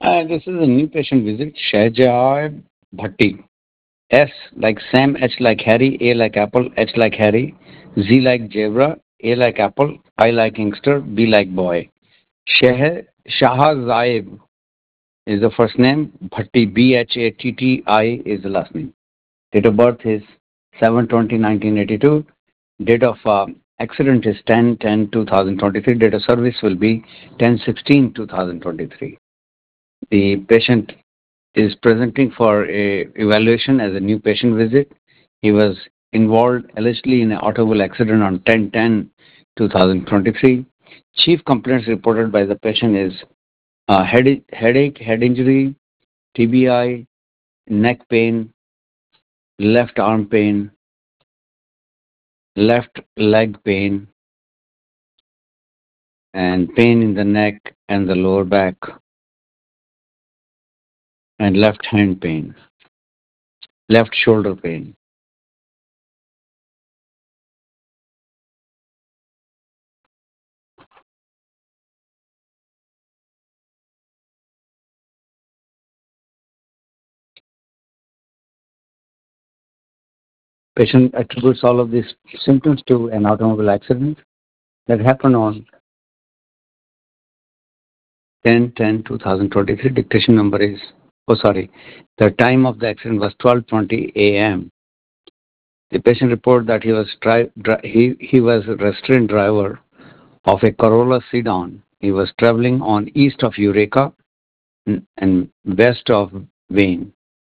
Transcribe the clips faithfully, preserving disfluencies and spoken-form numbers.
Uh, this is a new patient visit, Shahjaab Bhatti. S like Sam, H like Harry, A like Apple, H like Harry, Z like Zebra, A like Apple, I like Inkster, B like Boy. Shah Shah Zaib is the first name, Bhatti, B H A T T I is the last name. Date of birth is seven twenty nineteen eighty-two. Date of uh, accident is ten ten two thousand twenty-three. Date of service will be ten sixteen two thousand twenty-three. The patient is presenting for a evaluation as a new patient visit. He was involved allegedly in an automobile accident on ten ten two thousand twenty-three. Chief complaints reported by the patient is uh, head, headache, head injury, T B I, neck pain, left arm pain, left leg pain, and pain in the neck and the lower back, and left hand pain, left shoulder pain. Patient attributes all of these symptoms to an automobile accident that happened on ten ten two thousand twenty-three. Dictation number is, oh sorry, the time of the accident was twelve twenty a m. The patient reported that he was dri- dri- he, he was a restrained driver of a Corolla sedan. He was traveling on east of Eureka and west of Wayne.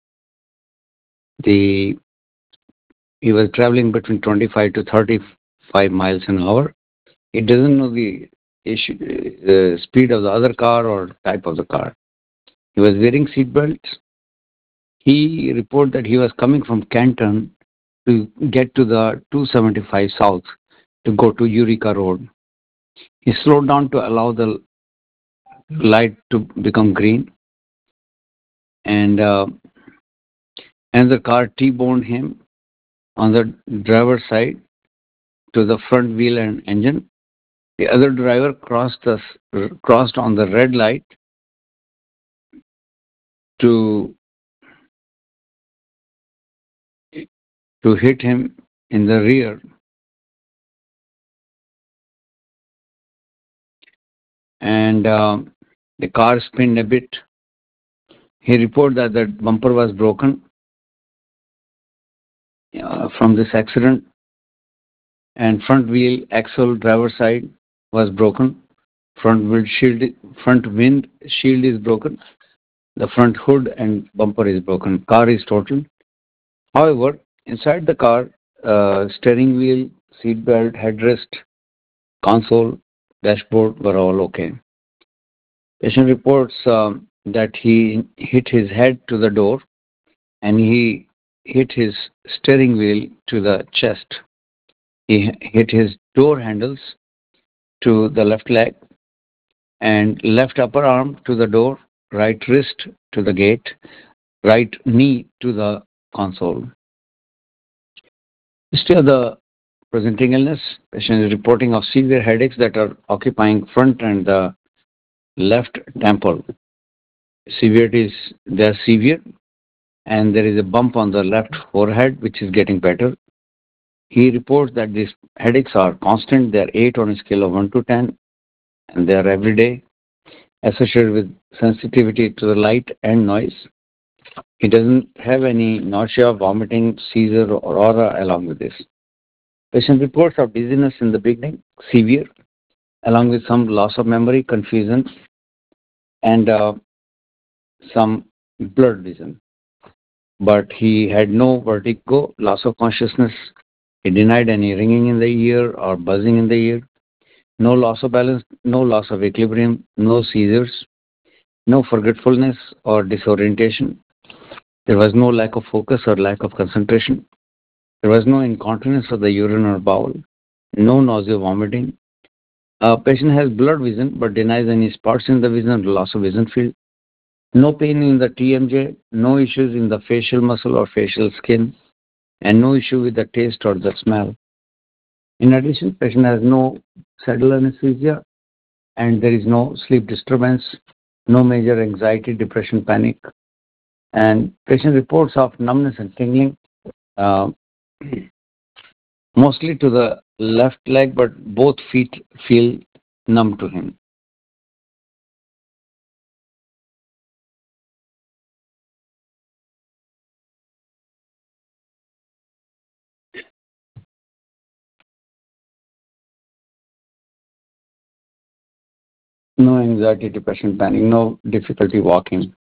The he was traveling between twenty-five to thirty-five miles an hour. He doesn't know the issue, the speed of the other car or type of the car. He was wearing seat belts. He reported that he was coming from Canton to get to the two seventy-five South to go to Eureka Road. He slowed down to allow the light to become green, and uh, another car T-boned him on the driver's side to the front wheel and engine. The other driver crossed the crossed on the red light to to hit him in the rear, and uh, the car spinned a bit. He reported that the bumper was broken uh, from this accident, and front wheel axle driver side was broken. Front windshield front wind shield is broken. The front hood and bumper is broken. Car is totaled. However, inside the car, uh, steering wheel, seat belt, headrest, console, dashboard were all okay. Patient reports um, that he hit his head to the door and he hit his steering wheel to the chest. He hit his door handles to the left leg and left upper arm to the door, right wrist to the gate, right knee to the console. History of the presenting illness. Patient is reporting of severe headaches that are occupying front and the left temple. Severity is they are severe, and there is a bump on the left forehead which is getting better. He reports that these headaches are constant. They are eight on a scale of one to ten, and they are every day associated with sensitivity to the light and noise. He doesn't have any nausea, vomiting, seizure, or aura along with this. Patient reports of dizziness in the beginning, severe, along with some loss of memory, confusion, and uh, some blurred vision. But he had no vertigo, loss of consciousness. He denied any ringing in the ear or buzzing in the ear. No loss of balance, no loss of equilibrium, no seizures, no forgetfulness or disorientation. There was no lack of focus or lack of concentration. There was no incontinence of the urine or bowel, no nausea, vomiting. A patient has blurred vision but denies any spots in the vision or loss of vision field. No pain in the T M J, no issues in the facial muscle or facial skin, and no issue with the taste or the smell. In addition, patient has no saddle anesthesia and there is no sleep disturbance. No major anxiety, depression, panic. And patient reports of numbness and tingling, uh, mostly to the left leg, but both feet feel numb to him. No anxiety, depression, panic, no difficulty walking.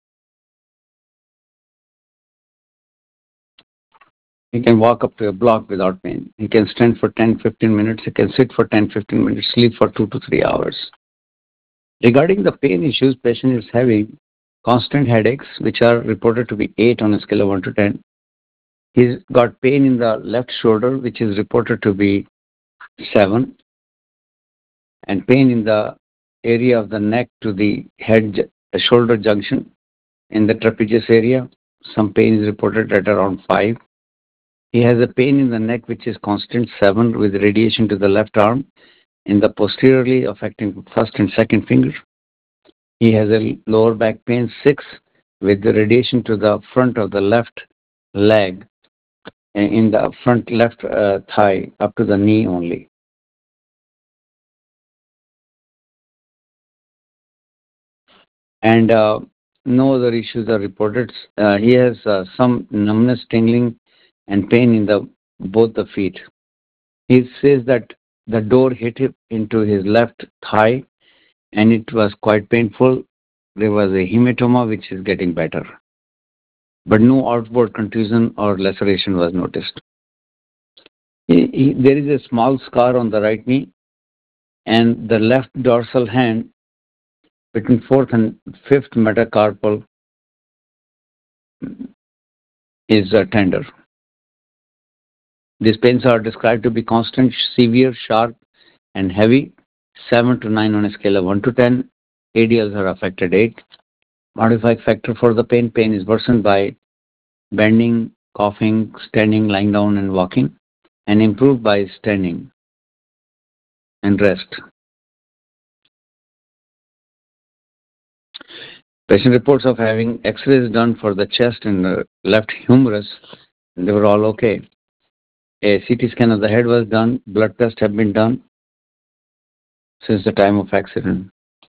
He can walk up to a block without pain. He can stand for ten fifteen minutes. He can sit for ten fifteen minutes, sleep for two to three hours. Regarding the pain issues, patient is having constant headaches, which are reported to be eight on a scale of one to ten. He's got pain in the left shoulder, which is reported to be seven, and pain in the area of the neck to the head ju- shoulder junction in the trapezius area. Some pain is reported at around five. He has a pain in the neck which is constant seven with radiation to the left arm in the posteriorly affecting first and second finger. He has a lower back pain six with the radiation to the front of the left leg and in the front left uh, thigh up to the knee only. And uh, no other issues are reported. Uh, he has uh, some numbness, tingling, and pain in the both the feet. He says that the door hit him into his left thigh and it was quite painful. There was a hematoma which is getting better, but no outward contusion or laceration was noticed. He, he, there is a small scar on the right knee, and the left dorsal hand between fourth and fifth metacarpal is uh, tender. These pains are described to be constant, severe, sharp, and heavy, seven to nine on a scale of one to ten. A D Ls are affected eight. Modifying factor for the pain pain is worsened by bending, coughing, standing, lying down, and walking, and improved by standing and rest. Patient reports of having X-rays done for the chest and the left humerus, and they were all okay. A C T scan of the head was done. Blood tests have been done since the time of accident.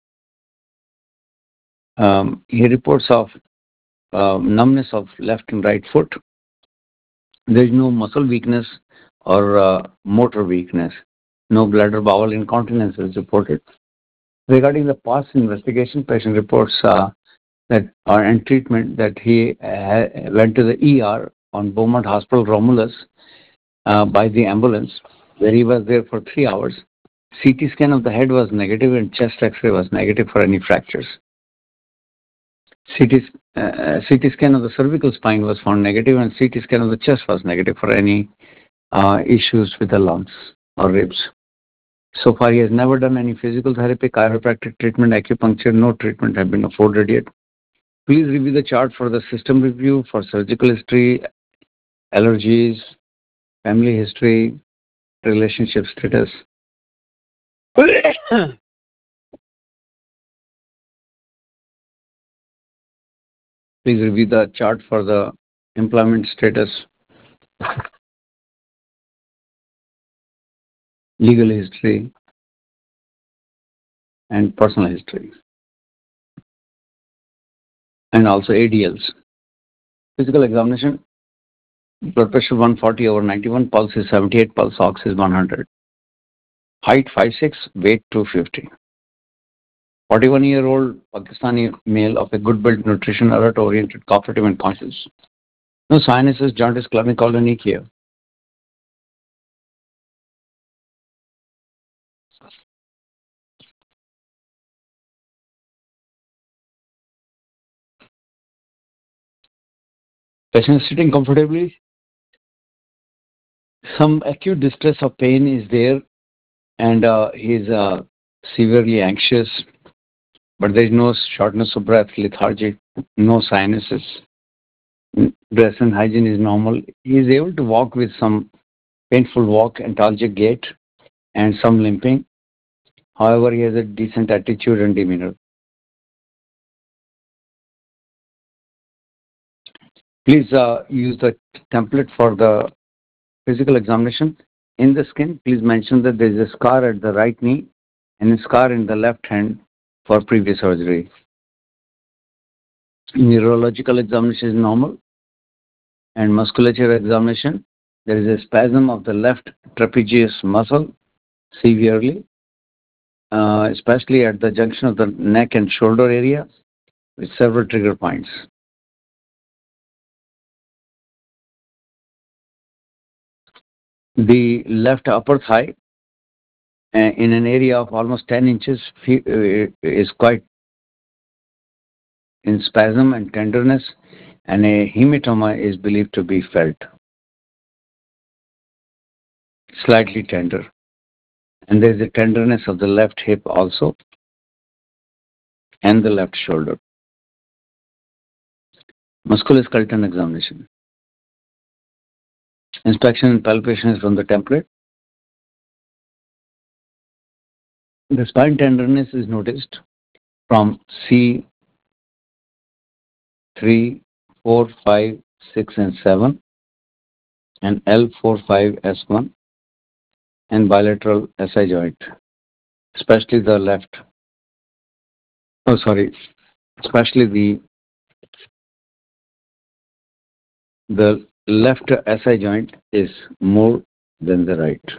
Um, he reports of uh, numbness of left and right foot. There is no muscle weakness or uh, motor weakness. No bladder bowel incontinence is reported. Regarding the past investigation, patient reports uh, that are in treatment that he uh, went to the E R on Beaumont Hospital Romulus uh, by the ambulance, where he was there for three hours. C T scan of the head was negative and chest X-ray was negative for any fractures. C T, uh, C T scan of the cervical spine was found negative and C T scan of the chest was negative for any uh, issues with the lungs or ribs. So far, he has never done any physical therapy, chiropractic treatment, acupuncture. No treatment have been afforded yet. Please review the chart for the system review for surgical history, allergies, family history, relationship status. Please review the chart for the employment status, legal history, and personal history, and also A D Ls. Physical examination, blood pressure one forty over ninety-one, pulse is seventy-eight, pulse ox is one hundred. Height five six, weight two fifty. forty-one-year-old Pakistani male of a good built, nutrition, alert, oriented, cooperative, and conscious. No sinuses, jaundice, clubbing, colonychia. Patient sitting comfortably. Some acute distress or pain is there, and uh, he's uh, severely anxious, but there is no shortness of breath, lethargy, no sinuses. Dress and hygiene is normal. He is able to walk with some painful walk, antalgic gait, and some limping. However, he has a decent attitude and demeanor. Please uh, use the template for the physical examination. In the skin, please mention that there is a scar at the right knee and a scar in the left hand for previous surgery. Neurological examination is normal, and musculature examination, there is a spasm of the left trapezius muscle severely, uh, especially at the junction of the neck and shoulder area with several trigger points. The left upper thigh uh, in an area of almost ten inches fe- uh, is quite in spasm and tenderness, and a hematoma is believed to be felt, slightly tender. And there is a tenderness of the left hip also and the left shoulder. Musculoskeletal examination. Inspection and palpation is from the template. The spine tenderness is noticed from C three, four, five, six, and seven, and L four, five, S one, and bilateral S I joint, especially the left. Oh, sorry, especially the the left S I joint is more than the right.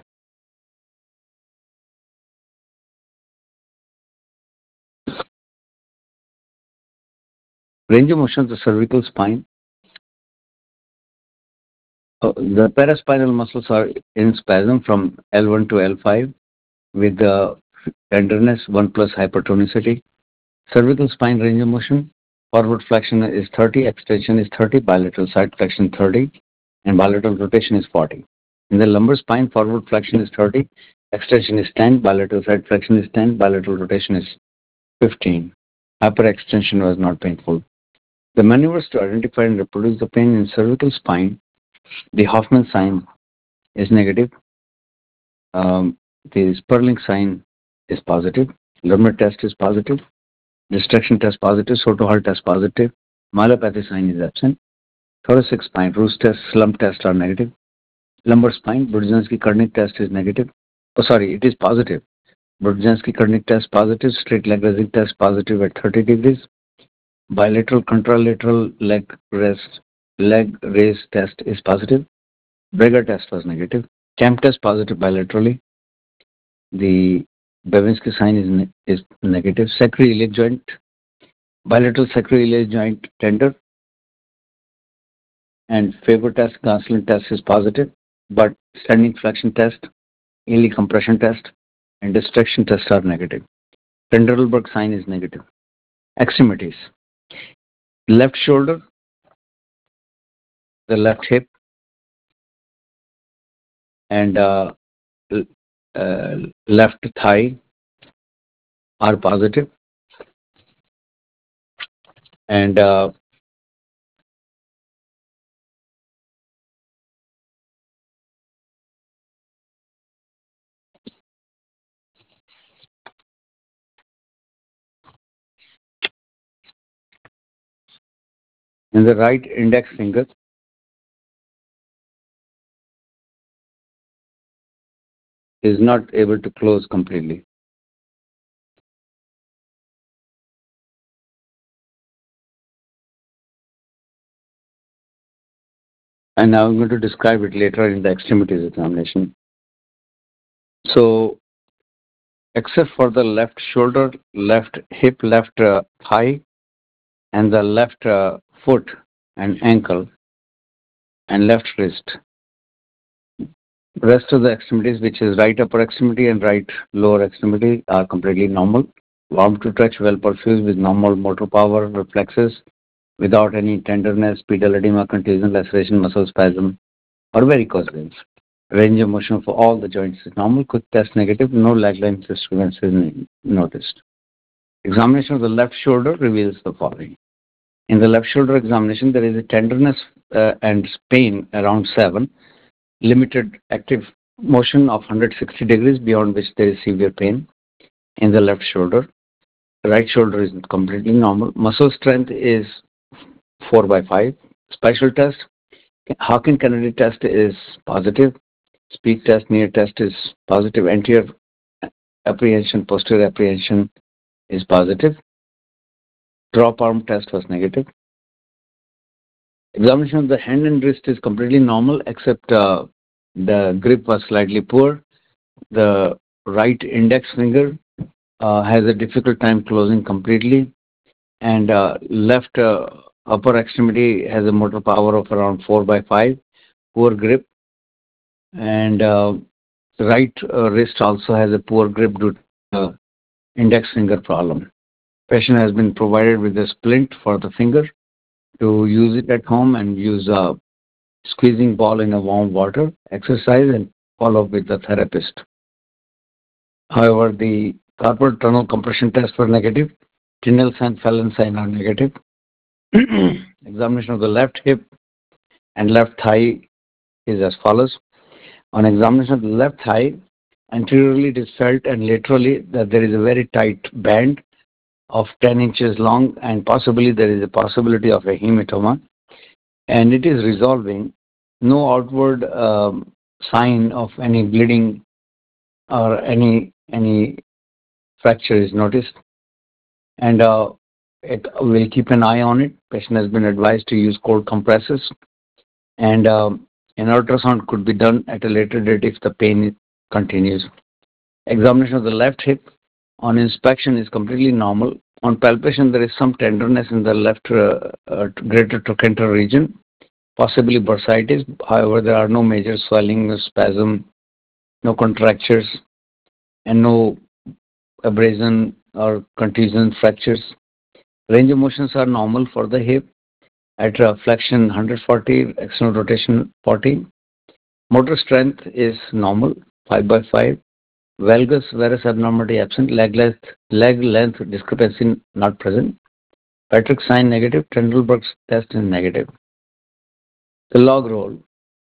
Range of motion of the cervical spine. Uh, the paraspinal muscles are in spasm from L one to L five with the tenderness one plus hypertonicity. Cervical spine range of motion. Forward flexion is thirty, extension is thirty, bilateral side flexion thirty, and bilateral rotation is forty. In the lumbar spine, forward flexion is thirty, extension is ten, bilateral side flexion is ten, bilateral rotation is fifteen. Hyperextension was not painful. The maneuvers to identify and reproduce the pain in cervical spine, the Hoffman sign is negative. Um, the Sperling sign is positive. Lerner test is positive. Distraction test positive. Soto-Hall test positive. Myelopathy sign is absent. Thoracic spine, Roos test, slump test are negative. Lumbar spine, Burzynski-Kernig test is negative. Oh, sorry, it is positive. Burzynski-Kernig test positive. Straight leg raising test positive at thirty degrees. Bilateral contralateral leg rest, leg raise test is positive. Breger test was negative. CAM test positive bilaterally. The Babinski sign is ne- is negative. Sacroiliac joint, bilateral sacroiliac joint tender, and Faber test, Gosselin test is positive, but standing flexion test, Ely compression test, and distraction test are negative. Trendelenburg sign is negative. Extremities: left shoulder, the left hip, and uh, uh, left thigh are positive, and uh, in the right index finger is not able to close completely. And now I'm going to describe it later in the extremities examination. So, except for the left shoulder, left hip, left uh, thigh, and the left uh, foot and ankle, and left wrist, rest of the extremities, which is right upper extremity and right lower extremity, are completely normal. Warm to touch, well perfused with normal motor power, reflexes, without any tenderness, pedal edema, contusion, laceration, muscle spasm, or varicose veins. Range of motion for all the joints is normal. Quick test negative. No lag length disturbance is noticed. Examination of the left shoulder reveals the following. In the left shoulder examination, there is a tenderness uh, and pain around seven, limited active motion of one hundred sixty degrees, beyond which there is severe pain in the left shoulder. The right shoulder is completely normal. Muscle strength is four by five. Special test. Hawking Kennedy test is positive. Speed test, near test is positive. Anterior apprehension, posterior apprehension is positive. Drop arm test was negative. Examination of the hand and wrist is completely normal, except uh, the grip was slightly poor. The right index finger uh, has a difficult time closing completely, and uh, left uh, upper extremity has a motor power of around four by five, poor grip, and uh, right uh, wrist also has a poor grip due to the index finger problem. Patient has been provided with a splint for the finger to use it at home and use a squeezing ball in a warm water exercise and follow up with the therapist. However, the carpal tunnel compression tests were negative. Tinel and Fallon sign are negative. Examination of the left hip and left thigh is as follows. On examination of the left thigh, anteriorly it is felt and laterally that there is a very tight band of ten inches long, and possibly there is a possibility of a hematoma, and it is resolving. No outward um, sign of any bleeding or any any fracture is noticed, and uh, it, we'll keep an eye on it. Patient has been advised to use cold compresses, and um, an ultrasound could be done at a later date if the pain continues. Examination of the left hip on inspection is completely normal. On palpation, there is some tenderness in the left uh, uh, greater trochanter region, possibly bursitis. However, there are no major swelling, no spasm, no contractures, and no abrasion or contusion fractures. Range of motions are normal for the hip at uh, flexion one hundred forty, external rotation forty. Motor strength is normal, five by five. Valgus varus abnormality absent, leg length, leg length discrepancy not present. Patrick sign negative, Trendelenburg's test is negative. The log roll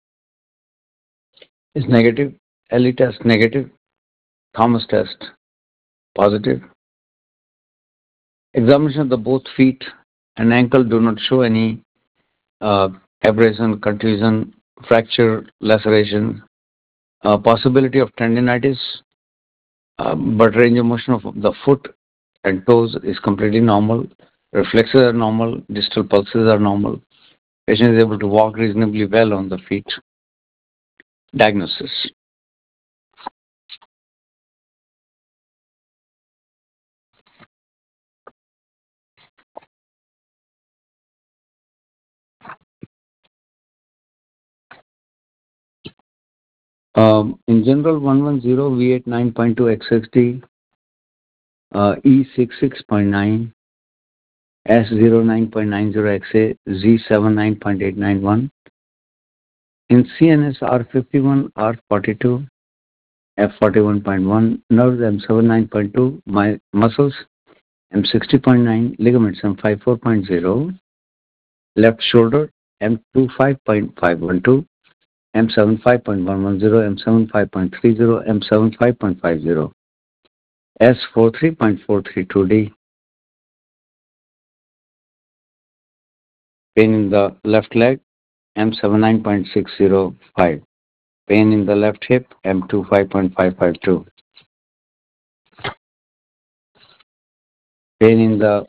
is negative, L E test negative, Thomas test positive. Examination of the both feet and ankle do not show any uh, abrasion, contusion, fracture, laceration, uh, possibility of tendinitis, uh, but range of motion of the foot and toes is completely normal. Reflexes are normal, distal pulses are normal. Patient is able to walk reasonably well on the feet. Diagnosis. Um, in general, one one zero V eight nine point two X X D, uh, E six six point nine, S zero nine point nine zero X A, Z seven nine point eight nine one. In C N S, R fifty-one, R forty-two, F forty-one point one, nerves M seventy-nine point two, my muscles M sixty point nine, ligaments M fifty-four point zero, left shoulder M twenty-five point five one two, M seventy-five point one one zero, M seventy-five point three zero, M seventy-five point five zero, S forty-three point four three two D. Pain in the left leg M seventy-nine point six zero five. Pain in the left hip M twenty-five point five five two. Pain in the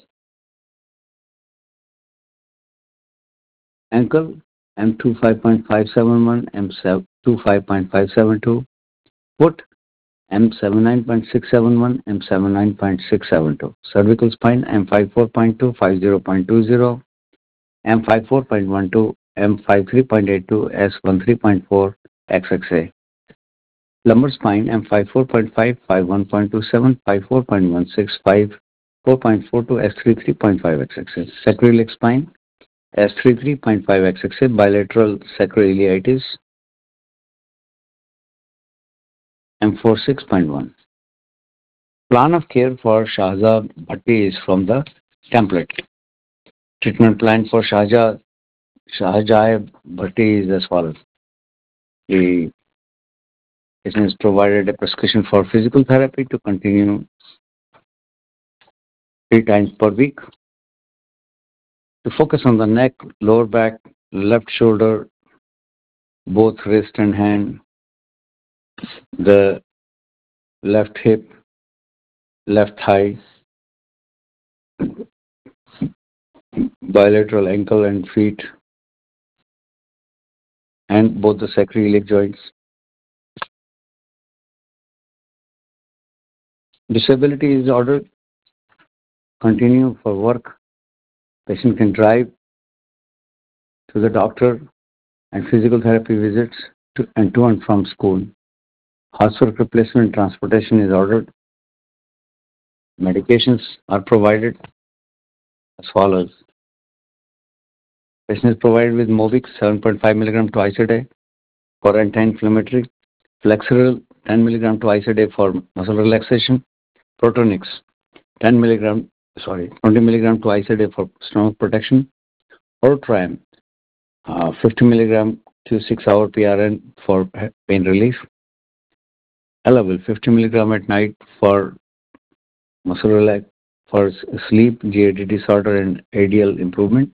ankle M twenty-five point five seven one, M twenty-five point five seven two. Foot M seventy-nine point six seven one, M seventy-nine point six seven two. Cervical spine M fifty-four point two, fifty point two zero, M fifty-four point one two, M fifty-three point eight two, S thirteen point four, X X A. Lumbar spine M fifty-four point five, fifty-one point two seven, fifty-four point one six, fifty-four point four two, S thirty-three point five X X A. Sacroiliac spine S thirty-three point five X X A, bilateral sacroiliitis M forty-six point one. Plan of care for Shahja Bhatti is from the template. Treatment plan for Shahja Shahjai Bhatti is as follows. The patient is provided a prescription for physical therapy to continue three times per week. To focus on the neck, lower back, left shoulder, both wrist and hand, the left hip, left thigh, bilateral ankle and feet, and both the sacroiliac joints. Disability is ordered. Continue for work. Patient can drive to the doctor and physical therapy visits to, and to and from school. Housework replacement transportation is ordered. Medications are provided as follows. Patient is provided with Movix seven point five milligram twice a day for anti-inflammatory, Flexeril ten milligram twice a day for muscle relaxation, Protonix ten milligram, sorry, twenty milligram twice a day for stomach protection, Ortram uh, fifty milligram to six hour P R N for pain relief, Elavil fifty milligram at night for muscle relax, for sleep, G A D disorder, and A D L improvement,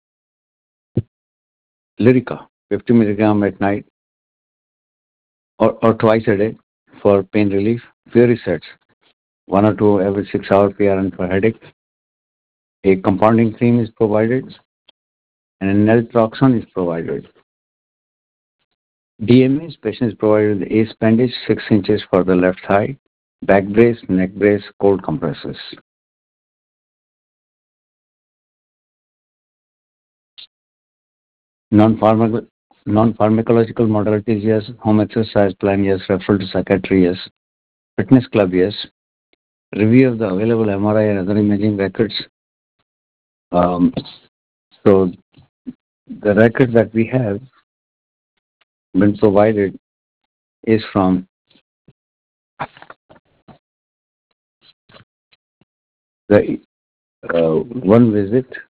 Lyrica fifty milligram at night or, or twice a day for pain relief, Fury one or two every six hour P R N for headache. A compounding cream is provided and a naltrexone is provided. D M S patient is provided with ACE bandage six inches for the left thigh, back brace, neck brace, cold compresses. Non-pharmac- non-pharmacological modalities, yes. Home exercise plan, yes. Referral to psychiatry, yes. Fitness club, yes. Review of the available M R I and other imaging records. Um, so the record that we have been provided is from the uh, one visit.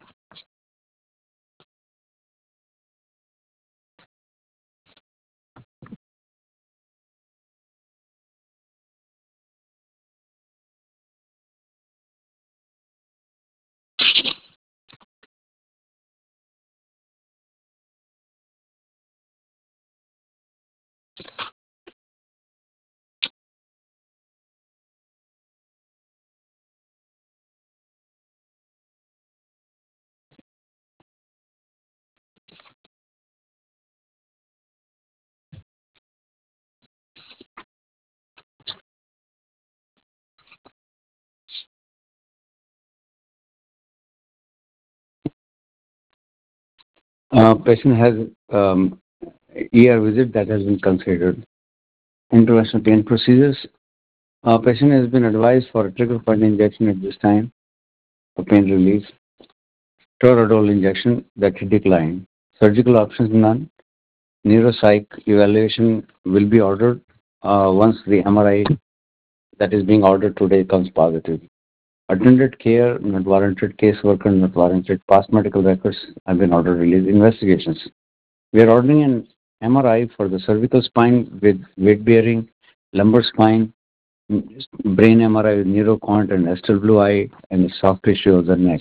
Uh, patient has um, E R visit that has been considered. Interventional pain procedures. Uh, patient has been advised for a trigger point injection at this time for pain relief. Toradol injection that he declined. Surgical options none. Neuropsych evaluation will be ordered uh, once the M R I that is being ordered today comes positive. Attended care, not warranted caseworker, not warranted past medical records have been ordered release investigations. We are ordering an M R I for the cervical spine with weight bearing, lumbar spine, brain M R I with neuroquant and Esther blue eye, and soft tissue of the neck.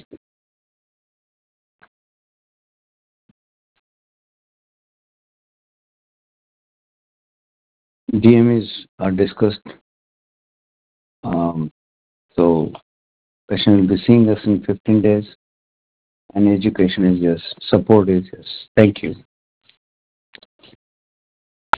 D M is are discussed. Um, so patient will be seeing us in fifteen days, and education is yes, support is yes. Thank you.